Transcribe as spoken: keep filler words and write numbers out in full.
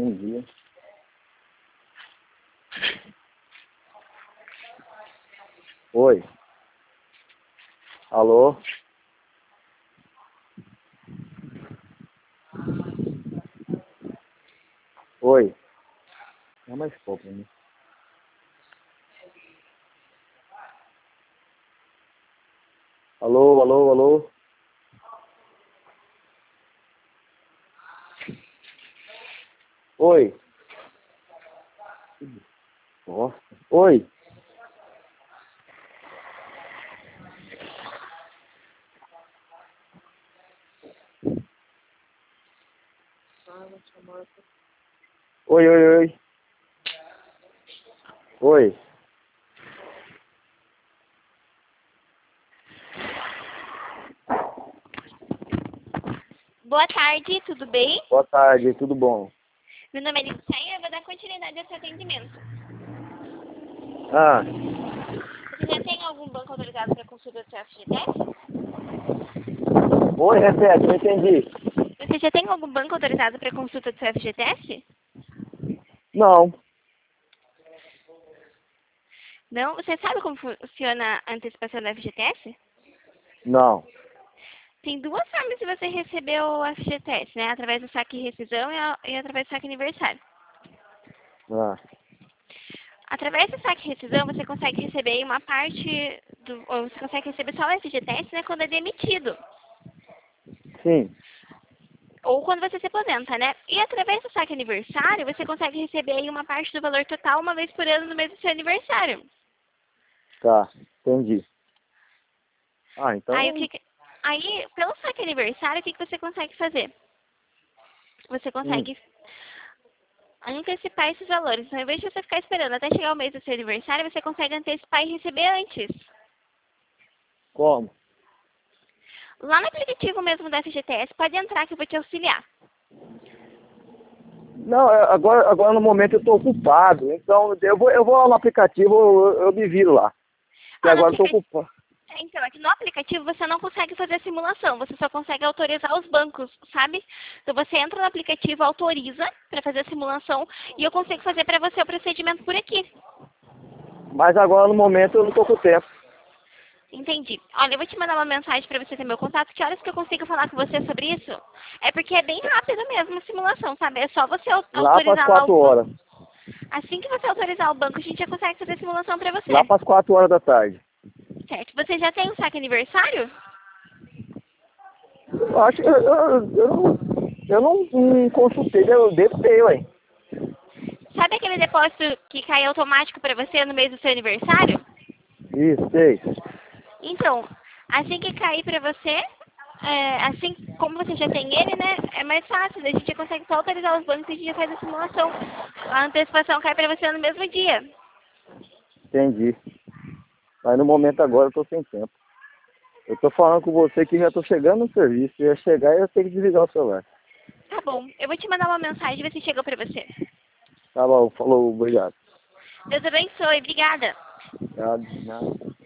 um dia. Oi. Alô? Oi. Dá mais pó pra mim. Alô, alô, alô? Oi. Nossa. Oi. Oi, oi, oi. Oi. Boa tarde, tudo bem? Boa tarde, tudo bom? Meu nome é Licenha, eu vou dar continuidade ao seu atendimento. Ah, Você já tem algum banco autorizado para consulta do seu F G T S? oi, repete, não entendi. Você já tem algum banco autorizado para consulta do seu F G T S? Não, Não? Você sabe como funciona a antecipação do F G T S? não. Tem duas formas de você receber o F G T S, né? Através do saque e rescisão e, a- e através do saque aniversário. Ah, Através do saque e rescisão, você consegue receber uma parte do... Ou você consegue receber só o F G T S, né? Quando é demitido. sim, Ou quando você se aposenta, né? E através do saque aniversário, você consegue receber aí uma parte do valor total uma vez por ano no mês do seu aniversário. tá, entendi. Ah, Aí, o então, que que- aí pelo saque aniversário, o que, que você consegue fazer? Você hum, consegue antecipar esses valores. Então, ao invés de você ficar esperando até chegar o mês do seu aniversário, você consegue antecipar e receber antes. como? Lá no aplicativo mesmo da F G T S, pode entrar que eu vou te auxiliar. Não, é, agora, agora no momento eu estou ocupado, então eu vou, eu vou lá no aplicativo, eu, eu me viro lá. Porque Ah, no agora eu estou aplicativo... ocupado. Então, aqui no aplicativo você não consegue fazer a simulação, você só consegue autorizar os bancos, sabe? Então você entra no aplicativo, autoriza para fazer a simulação e eu consigo fazer para você o procedimento por aqui. Mas agora no momento eu não estou com tempo. Entendi. Olha, eu vou te mandar uma mensagem para você ter meu contato. Que horas que eu consigo falar com você sobre isso? É porque é bem rápido mesmo a simulação, sabe? É só você au- Lá para as autorizar lá o quatro banco. horas. Assim que você autorizar o banco, a gente já consegue fazer a simulação para você. Lá para as quatro horas da tarde. Certo. Você já tem um saque aniversário? Eu acho que eu, eu, eu não, eu não hum, consultei, eu devo ter, ué. Sabe aquele depósito que cai automático para você no mês do seu aniversário? Isso, sei. Então, assim que cair para você, é, assim como você já tem ele, né, é mais fácil. A gente já consegue só autorizar os bancos e a gente já faz a simulação. A antecipação cai para você no mesmo dia. Entendi. Mas no momento agora eu estou sem tempo. Eu estou falando com você que já estou chegando no serviço. Eu ia chegar e eu tenho que desligar o celular. Tá bom, eu vou te mandar uma mensagem e ver se chegou para você. Tá bom, falou, obrigado. Deus abençoe, obrigada. Nada, nada.